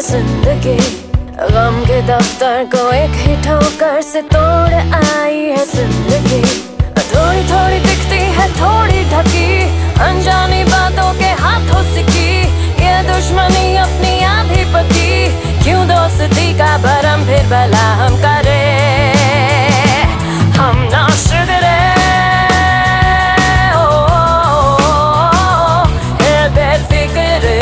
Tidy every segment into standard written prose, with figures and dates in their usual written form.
जिंदगी। गम के दफ्तर को एक ही ठोकर से तोड़ आई है जिंदगी। थोड़ी थोड़ी दिखती है थोड़ी ढकी, अनजानी बातों के हाथों सिकी। ये दुश्मनी अपनी आधी पकी, क्यों दोस्ती का भरम फिर भला हम करे। हम ना सुधरे बेफिक्रे।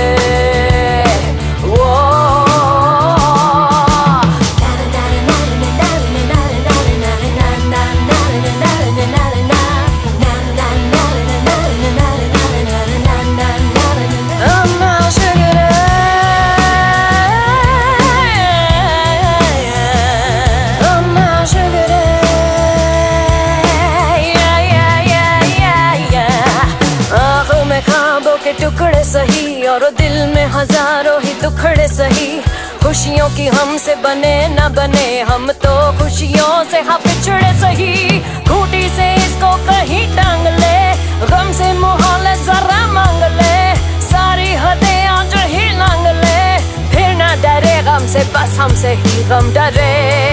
के टुकड़े सही और दिल में हजारों ही टुकड़े सही। खुशियों की हमसे बने न बने, हम तो खुशियों से हाँ पिछड़े सही। खूंटी से इसको कहीं टांग ले, गम से मोहल्ले जरा मांग ले। सारी हदें आज ही लांग ले, फिर ना डरे गम से, बस हमसे ही गम डरे।